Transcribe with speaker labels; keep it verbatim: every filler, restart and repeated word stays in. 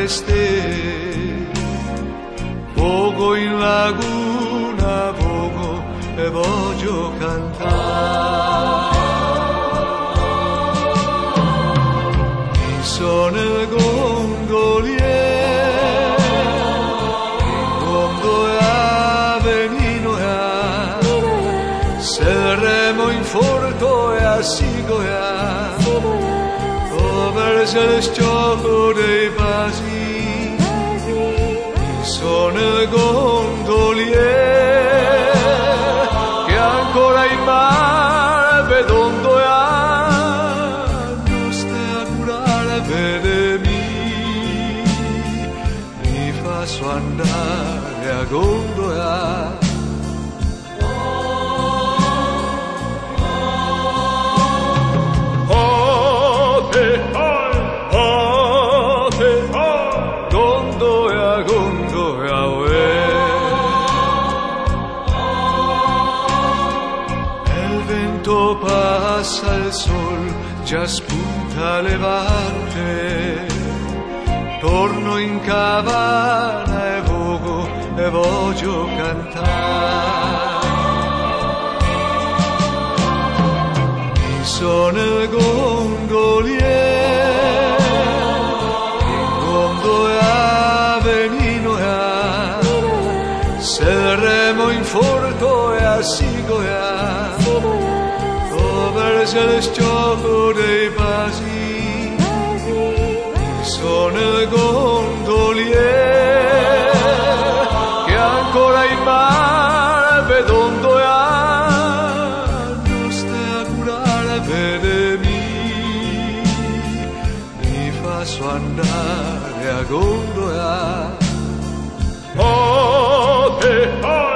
Speaker 1: tempeste, vogo in laguna, vogo e voglio cantare. Mi sono il gondoliere, il gondo è avvenino e se il remo in forto e a sigoia, verso il gioco dei vasi. Mi sono il gondoliere che ancora in mare vedondo e non stai a curare, vedemi, mi fa su andare a gondola. Passa il sol, già spunta levante, torno in cabana e vogo e voglio cantare. Mi sono il gondoliere, il gondo è avvenino e se il remo in forto e a sigoia, verso il gioco dei vasi. Mi sono il gondoliere che ancora in mare vedondo e non stai a curare, vedemi, mi fa su andare a gondola. Oh, eh, oh.